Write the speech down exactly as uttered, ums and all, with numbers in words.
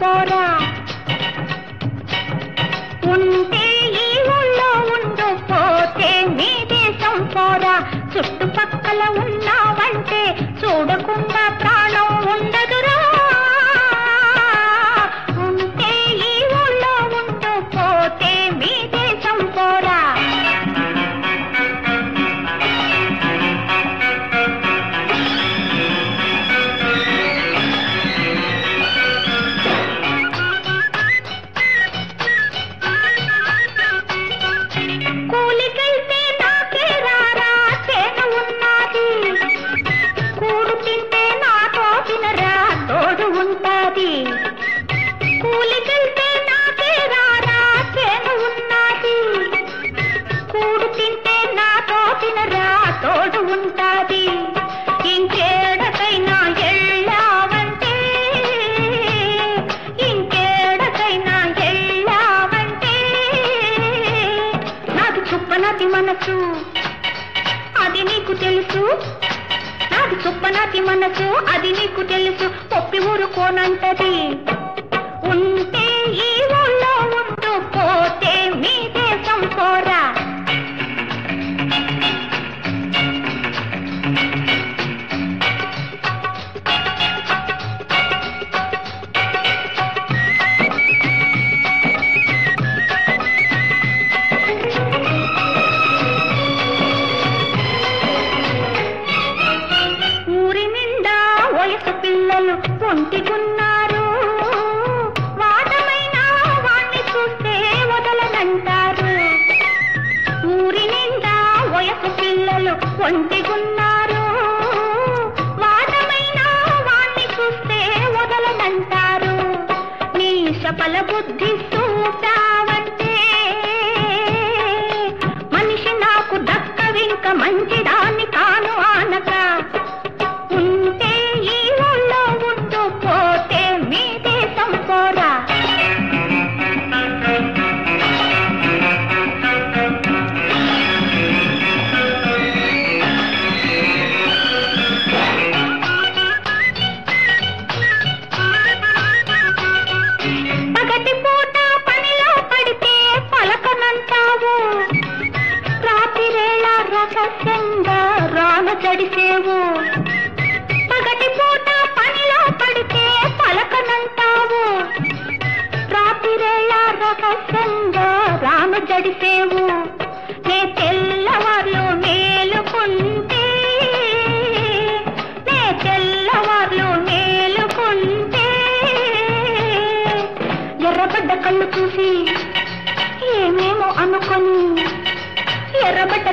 పోరా. ఉంటే ఈ ఊళ్ళో ఉండు, పోతే మీ దేశం పోరా. చుట్టుపక్కల ఉన్నావంటే చూడకుండా ప్రాణం ఉండదురా. ఉంటే ఈ ఊళ్ళో ఉండు, పోతే మీ దేశం పోరా. కూలికెళ్తే నాకే రారా చేను ఉన్నది, కూడు తింటే నాతో తినరా తోడు ఉంటాది. కూలికెళ్తే నాకే రారా చేను ఉన్నది, కూడు తింటే నాతో తినరా తోడు ఉంటాది. ఇంకేడకైనా ఎళ్ళావంటే, ఇంకేడకైనా ఎళ్ళావంటే నాది చుప్పనాటి మనసు అది నీకు తెలుసు. నాది చుప్పనాటి మనసు అది నీకు తెలుసు. పొప్పి ఊరుకోనంటది. ఉంటే ఈ ఊళ్ళో ఉంటూ, పోతే మీ దేశం పోరా. ఊరి నిండా వయసు పిల్లలు పొంటికున్నారు, వాటమైన వాణ్ణి చూస్తే వదలనంటారు. ఊరి నిండా వయసు పిల్లలు పొంటికున్నారు, వాటమైన వాణ్ణి చూస్తే వదలనంటారు. నీ సఫల బుద్ధి చూపావంటే మనిషి నాకు దక్కవింక మంచిదాన్ని కాను ఆనక. ఉంటే ఈ ఊళ్ళో ఉంటూ, పోతే మీ దేశం పోరా. పగటి పూట పనిలో పడితే పలకనంటావు, రాత్రివేళ రహస్యంగా రాన జడిసేవు. పగటి పూట పనిలో పడితే పలకనంటావు, రాత్రివేళ రహస్యంగా రాను జడిసేవు. నే తెల్లవార్లు మేలుకుంటే, నే తెల్లవార్లు మేలుకుంటే ఎర్రబడ్డ కళ్ళు చూసి ఏమేమో అనుకొని, ఎర్రబడ్డ